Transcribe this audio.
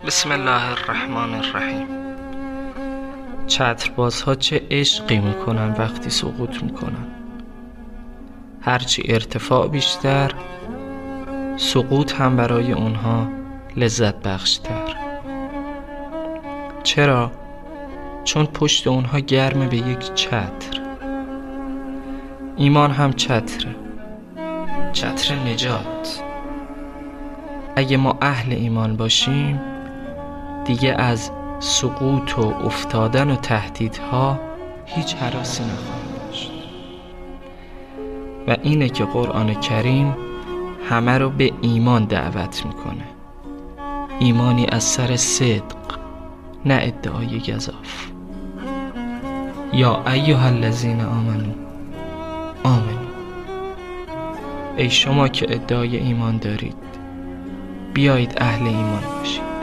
بسم الله الرحمن الرحیم. چتربازها چه عشقی میکنن وقتی سقوط میکنن. هرچی ارتفاع بیشتر، سقوط هم برای اونها لذت بخشتر. چرا؟ چون پشت اونها گرمه به یک چتر. ایمان هم چتره، چتر نجات. اگه ما اهل ایمان باشیم دیگه از سقوط و افتادن و تهدیدها هیچ هراسی نخواهیم داشت. و اینه که قرآن کریم همه رو به ایمان دعوت میکنه. ایمانی از سر صدق، نه ادعای گزاف. یا ایها الذین آمنو آمنو، ای شما که ادعای ایمان دارید بیایید اهل ایمان باشید.